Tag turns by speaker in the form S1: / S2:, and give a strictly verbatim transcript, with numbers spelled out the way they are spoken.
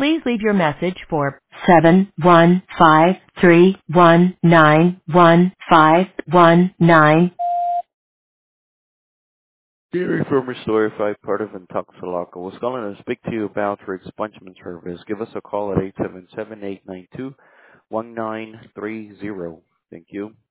S1: Please leave your message for seven one five three one nine one five one nine.
S2: Gary from Restore five, part of Intoxaloco. Was calling to speak to you about your expungement service. Give us a call at eight seven seven, eight nine two, one nine three zero. Thank you.